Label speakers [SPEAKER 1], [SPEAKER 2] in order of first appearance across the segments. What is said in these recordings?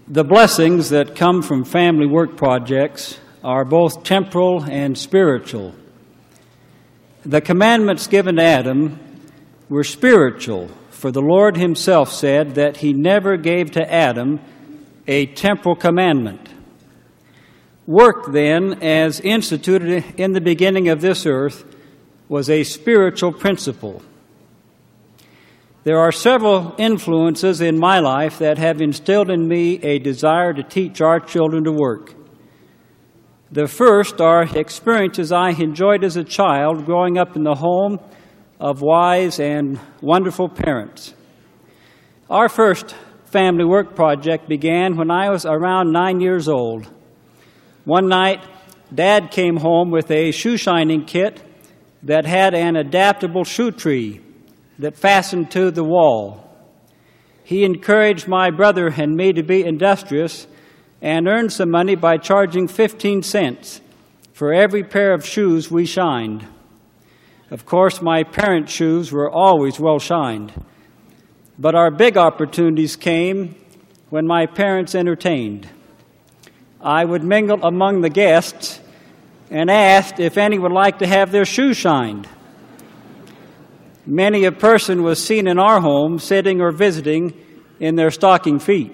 [SPEAKER 1] The blessings that come from family work projects are both temporal and spiritual. The commandments given to Adam were spiritual, for the Lord himself said that he never gave to Adam a temporal commandment. Work, then, as instituted in the beginning of this earth, was a spiritual principle. There are several influences in my life that have instilled in me a desire to teach our children to work. The first are experiences I enjoyed as a child growing up in the home of wise and wonderful parents. Our first family work project began when I was around 9 years old. One night, Dad came home with a shoe shining kit that had an adaptable shoe tree that fastened to the wall. He encouraged my brother and me to be industrious and earned some money by charging 15 cents for every pair of shoes we shined. Of course, my parents' shoes were always well shined, but our big opportunities came when my parents entertained. I would mingle among the guests and asked if any would like to have their shoes shined. Many a person was seen in our home sitting or visiting in their stocking feet.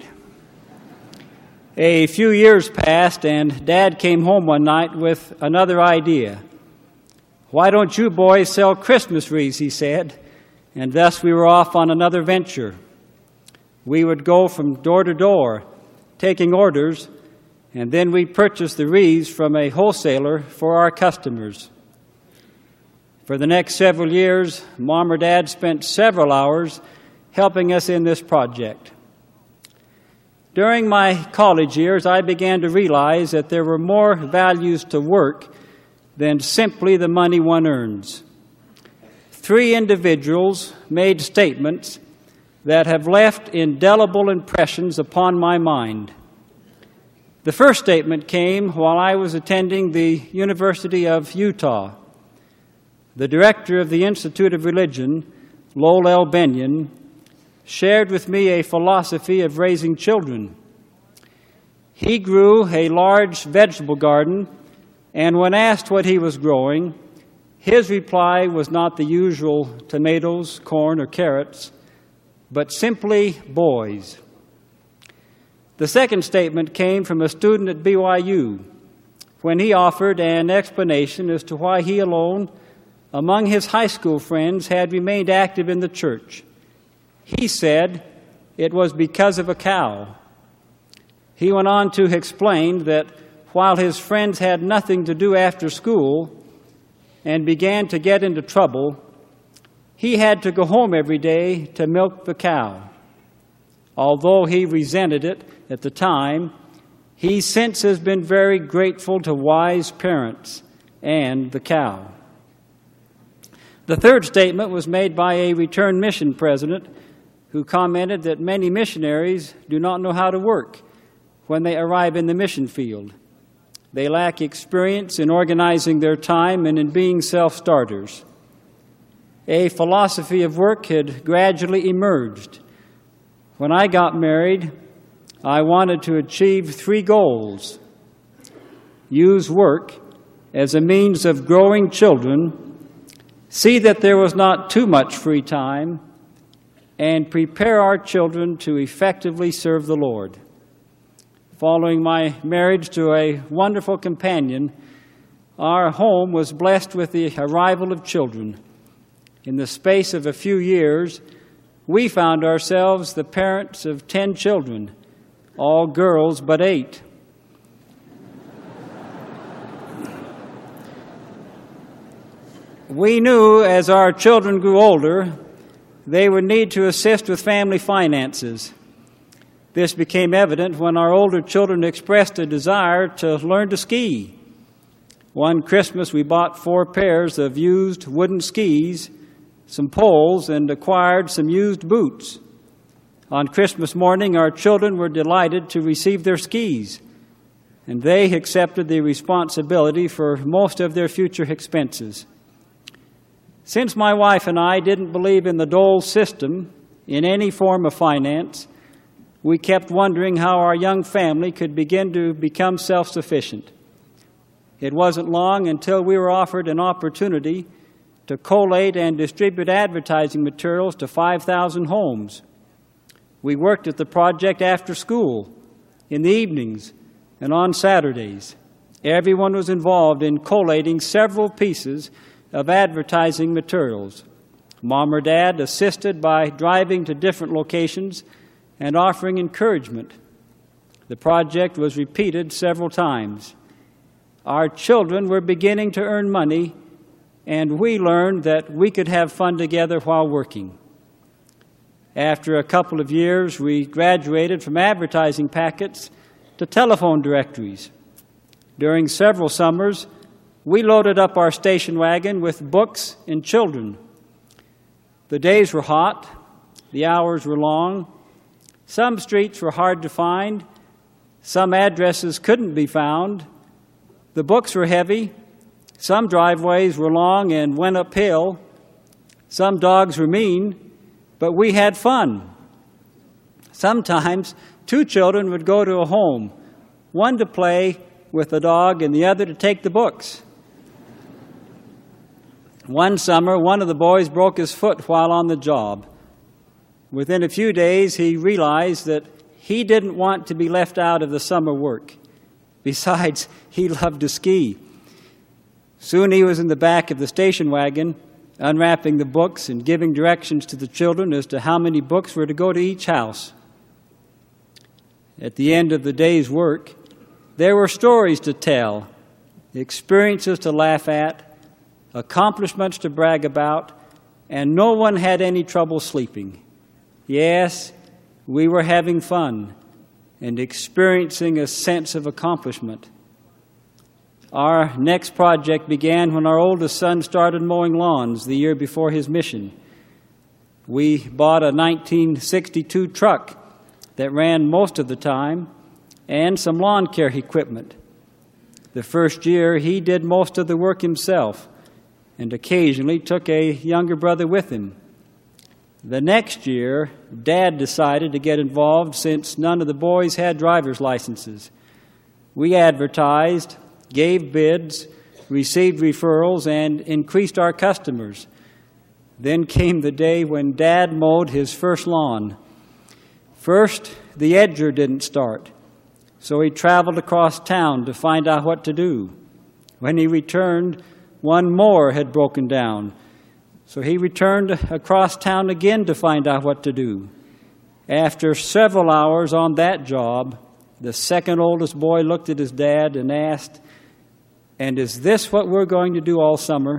[SPEAKER 1] A few years passed, and Dad came home one night with another idea. "Why don't you boys sell Christmas wreaths?" he said, and thus we were off on another venture. We would go from door to door, taking orders, and then we purchased the wreaths from a wholesaler for our customers. For the next several years, Mom or Dad spent several hours helping us in this project. During my college years, I began to realize that there were more values to work than simply the money one earns. 3 individuals made statements that have left indelible impressions upon my mind. The first statement came while I was attending the University of Utah. The director of the Institute of Religion, Lowell L. Benyon, shared with me a philosophy of raising children. He grew a large vegetable garden, and when asked what he was growing, his reply was not the usual tomatoes, corn, or carrots, but simply boys. The second statement came from a student at BYU when he offered an explanation as to why he alone among his high school friends had remained active in the church. He said it was because of a cow. He went on to explain that while his friends had nothing to do after school and began to get into trouble, he had to go home every day to milk the cow. Although he resented it at the time, he since has been very grateful to wise parents and the cow. The third statement was made by a returned mission president who commented that many missionaries do not know how to work when they arrive in the mission field. They lack experience in organizing their time and in being self-starters. A philosophy of work had gradually emerged. When I got married, I wanted to achieve 3 goals: use work as a means of growing children, see that there was not too much free time, and prepare our children to effectively serve the Lord. Following my marriage to a wonderful companion, our home was blessed with the arrival of children. In the space of a few years, we found ourselves the parents of 10 children, all girls but 8. We knew as our children grew older, they would need to assist with family finances. This became evident when our older children expressed a desire to learn to ski. One Christmas, we bought 4 pairs of used wooden skis, some poles, and acquired some used boots. On Christmas morning, our children were delighted to receive their skis, and they accepted the responsibility for most of their future expenses. Since my wife and I didn't believe in the dole system in any form of finance, we kept wondering how our young family could begin to become self-sufficient. It wasn't long until we were offered an opportunity to collate and distribute advertising materials to 5,000 homes. We worked at the project after school, in the evenings, and on Saturdays. Everyone was involved in collating several pieces of advertising materials. Mom or Dad assisted by driving to different locations and offering encouragement. The project was repeated several times. Our children were beginning to earn money, and we learned that we could have fun together while working. After a couple of years, we graduated from advertising packets to telephone directories. During several summers, we loaded up our station wagon with books and children. The days were hot, the hours were long. Some streets were hard to find, some addresses couldn't be found. The books were heavy, some driveways were long and went uphill. Some dogs were mean, but we had fun. Sometimes 2 children would go to a home, one to play with the dog and the other to take the books. One summer, one of the boys broke his foot while on the job. Within a few days, he realized that he didn't want to be left out of the summer work. Besides, he loved to ski. Soon he was in the back of the station wagon, unwrapping the books and giving directions to the children as to how many books were to go to each house. At the end of the day's work, there were stories to tell, experiences to laugh at, accomplishments to brag about, and no one had any trouble sleeping. Yes, we were having fun and experiencing a sense of accomplishment. Our next project began when our oldest son started mowing lawns the year before his mission. We bought a 1962 truck that ran most of the time and some lawn care equipment. The first year, he did most of the work himself and occasionally took a younger brother with him. The next year, Dad decided to get involved since none of the boys had driver's licenses. We advertised, gave bids, received referrals, and increased our customers. Then came the day when Dad mowed his first lawn. First, the edger didn't start, so he traveled across town to find out what to do. When he returned, one mower had broken down, so he returned across town again to find out what to do. After several hours on that job, the second oldest boy looked at his dad and asked, "And is this what we're going to do all summer?"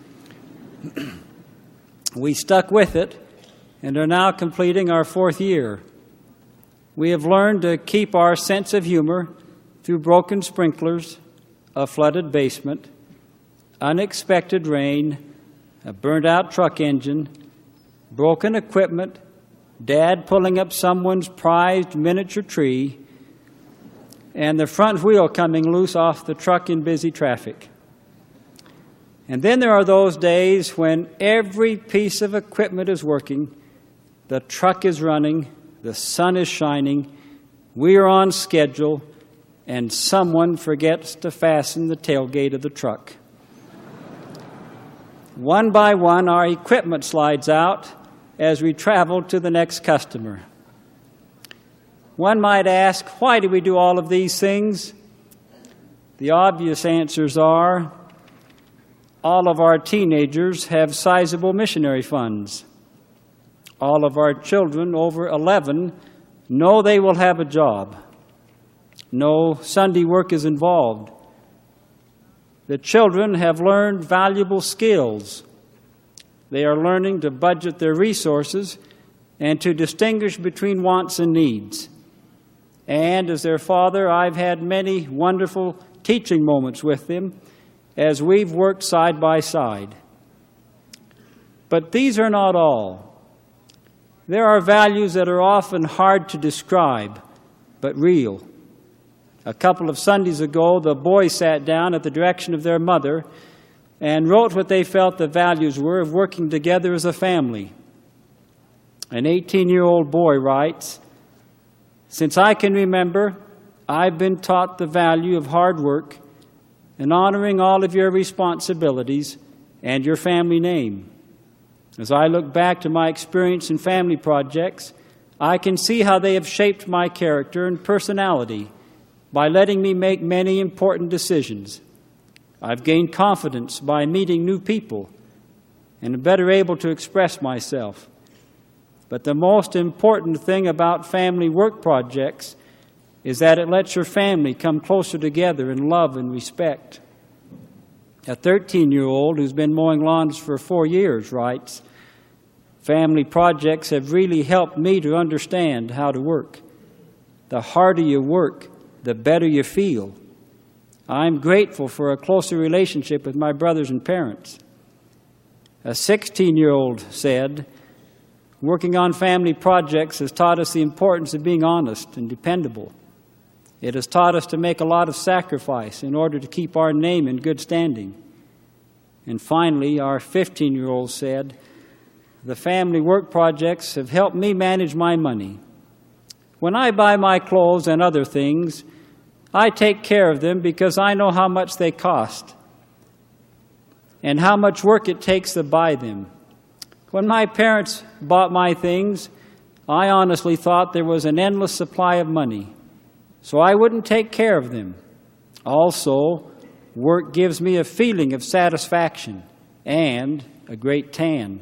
[SPEAKER 1] We stuck with it and are now completing our 4th year. We have learned to keep our sense of humor through broken sprinklers, a flooded basement, unexpected rain, a burnt-out truck engine, broken equipment, Dad pulling up someone's prized miniature tree, and the front wheel coming loose off the truck in busy traffic. And then there are those days when every piece of equipment is working, the truck is running, the sun is shining, we are on schedule, and someone forgets to fasten the tailgate of the truck. One by one, our equipment slides out as we travel to the next customer. One might ask, why do we do all of these things? The obvious answers are, all of our teenagers have sizable missionary funds. All of our children over 11 know they will have a job. No Sunday work is involved. The children have learned valuable skills. They are learning to budget their resources and to distinguish between wants and needs. And as their father, I've had many wonderful teaching moments with them as we've worked side by side. But these are not all. There are values that are often hard to describe, but real. A couple of Sundays ago, the boys sat down at the direction of their mother and wrote what they felt the values were of working together as a family. An 18-year-old boy writes, Since I can remember, I've been taught the value of hard work and honoring all of your responsibilities and your family name. As I look back to my experience in family projects, I can see how they have shaped my character and personality by letting me make many important decisions. I've gained confidence by meeting new people and am better able to express myself. But the most important thing about family work projects is that it lets your family come closer together in love and respect. A 13-year-old who's been mowing lawns for 4 years writes, "Family projects have really helped me to understand how to work. The harder you work, the better you feel. I'm grateful for a closer relationship with my brothers and parents." A 16-year-old said, "Working on family projects has taught us the importance of being honest and dependable. It has taught us to make a lot of sacrifice in order to keep our name in good standing." And finally, our 15-year-old said, "The family work projects have helped me manage my money. When I buy my clothes and other things, I take care of them because I know how much they cost and how much work it takes to buy them. When my parents bought my things, I honestly thought there was an endless supply of money, so I wouldn't take care of them. Also, work gives me a feeling of satisfaction and a great tan."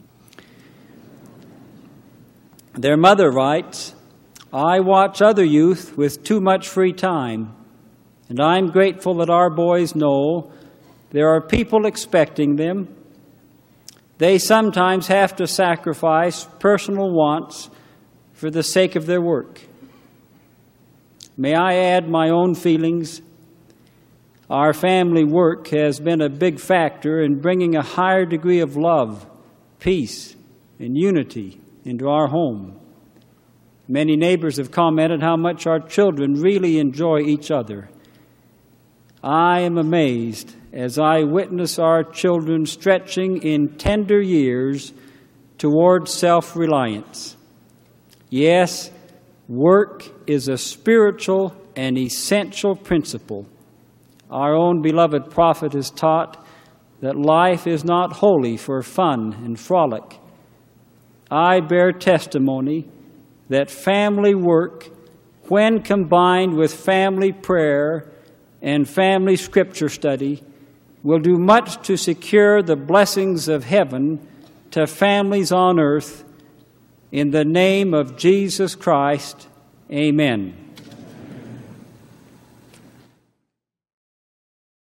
[SPEAKER 1] Their mother writes, "I watch other youth with too much free time, and I'm grateful that our boys know there are people expecting them. They sometimes have to sacrifice personal wants for the sake of their work." May I add my own feelings? Our family work has been a big factor in bringing a higher degree of love, peace, and unity into our home. Many neighbors have commented how much our children really enjoy each other. I am amazed as I witness our children stretching in tender years toward self-reliance. Yes, work is a spiritual and essential principle. Our own beloved prophet has taught that life is not wholly for fun and frolic. I bear testimony that family work, when combined with family prayer and family scripture study, will do much to secure the blessings of heaven to families on earth. In the name of Jesus Christ, amen.